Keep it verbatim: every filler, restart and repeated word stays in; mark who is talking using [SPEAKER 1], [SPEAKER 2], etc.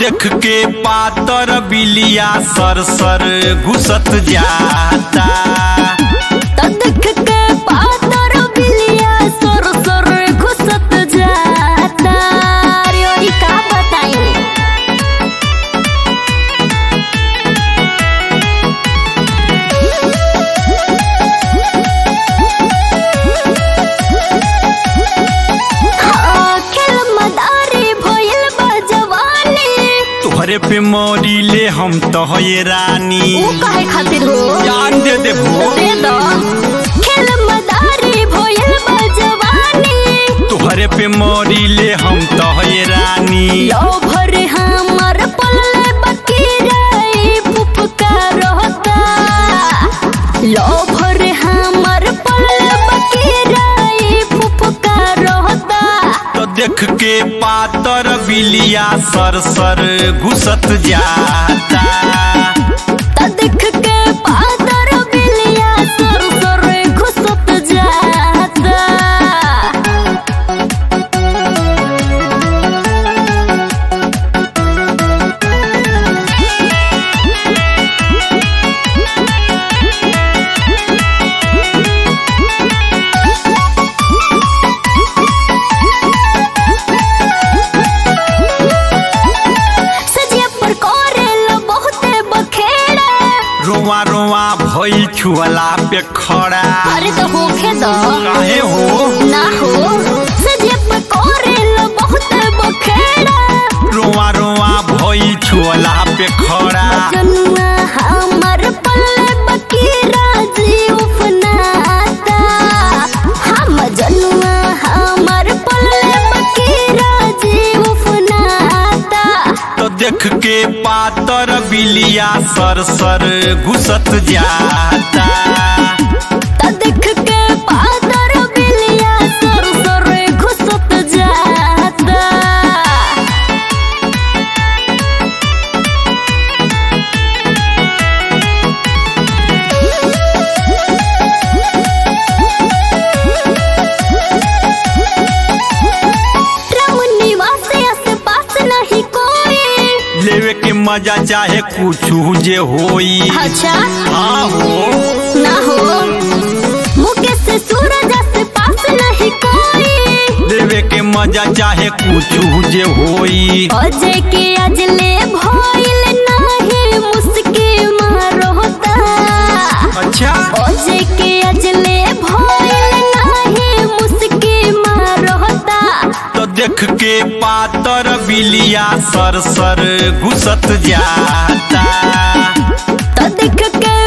[SPEAKER 1] देख के पातर बिलिया सर सर घुसत जाता।
[SPEAKER 2] तो देख के पातर बिलिया सर सर घुसत जाता। अरे का बताई
[SPEAKER 1] तोहरे पे मोरी ले हम तो ये रानी।
[SPEAKER 2] वो काहे खातिर हो
[SPEAKER 1] जान दे दे भो
[SPEAKER 2] दे दो खेल मदारी भोयल बजवानी।
[SPEAKER 1] तोहरे पे मोरी ले हम तो ये रानी।
[SPEAKER 2] लो भर हमर पल्ले बकीराई फुफका रहता। लो भर हमर पल्ले बकीराई फुफका रहता।
[SPEAKER 1] तो देख के पातर बिलिया सर सर घुसत जाता।
[SPEAKER 2] तो देख के पातर बिलिया सर सर घुसत जाता।
[SPEAKER 1] रोवा रोवा भइल छुअला पे खड़ा।
[SPEAKER 2] अरे तो होखे दो
[SPEAKER 1] काहे हो
[SPEAKER 2] ना हो सजे पे कोरेल बहुत बखेड़ा।
[SPEAKER 1] रोवा रोवा भइल छुअला पे खड़ा।
[SPEAKER 2] जनुआ हमर पल्ले बकीरा जीव फनाता। हम जनुआ हमर पल्ले बकीरा जीव फनाता।
[SPEAKER 1] तो देख के पातर बिलिया सर सर घुसत जाता।
[SPEAKER 2] तो देख के पातर बिलिया सर सर घुसत जाता।
[SPEAKER 1] लेवे के मजा चाहे कुछ जे होई।
[SPEAKER 2] अच्छा
[SPEAKER 1] हाँ हो
[SPEAKER 2] ना हो मुके से सूरज से पास नहीं कोई।
[SPEAKER 1] लेवे के मजा चाहे कुछ जे होई।
[SPEAKER 2] अजय के अजले भइल नहीं मुस्की मारता।
[SPEAKER 1] अच्छा
[SPEAKER 2] अजय के अजले भइल नहीं मुस्की मारता।
[SPEAKER 1] तो देख के पातर बिलिया सर सर घुसत जाता।
[SPEAKER 2] तो देख के